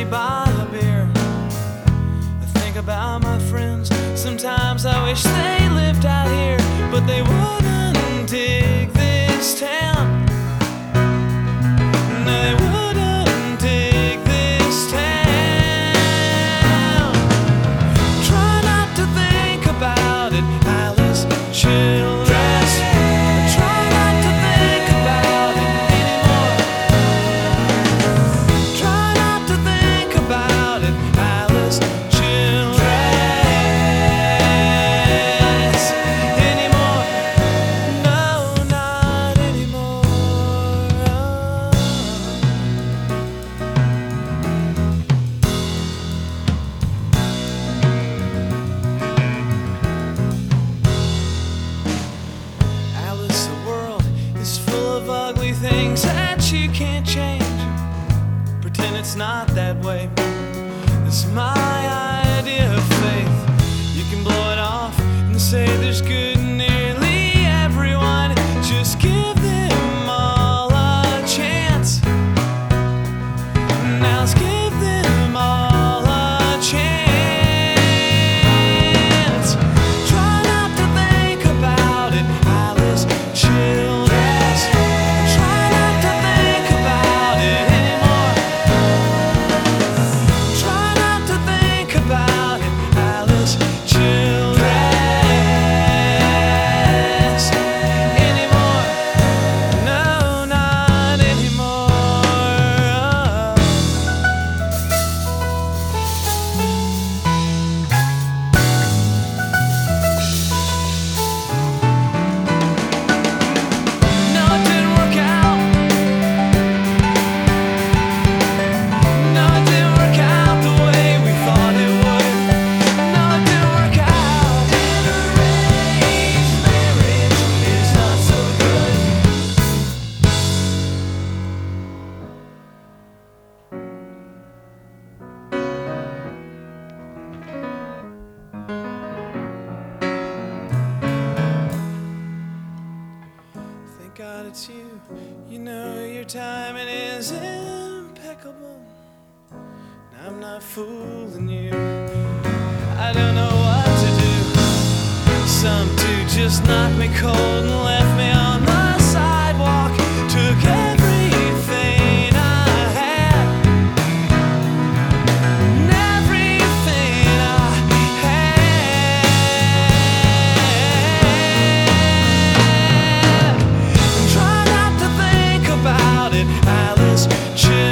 city, buy a beer. I think about my friends. Sometimes I wish they lived out here, but they wouldn't dig this town. No, they wouldn't dig this town. Try not to think about it, Alice Childress. Try not to think about it anymore. Try not to think about it, Alice Childress, anymore. No, not anymore. Alice, the world is full of ugly things that you can't change. Pretend it's not that way. It's my idea of faith. You can blow it off and say there's good in nearly everyone. Just give them all a chance. Now let's give them all a chance. Try not to think about it, Alice Childress. Try not to think about it anymore. Try not to think about it, Alice Childress, anymore. No, not anymore. No, it didn't work out. No, it didn't work out the way we thought it would. No, it didn't work out. Arranged marriage is not so good. Thank God it's you. You know your timing is impeccable. And I'm not fooling you. I don't know what to do. Some dude just knocked me cold and left me on the sidewalk. Took everything I had. And everything I had. Try not to think about it, Alice Childress.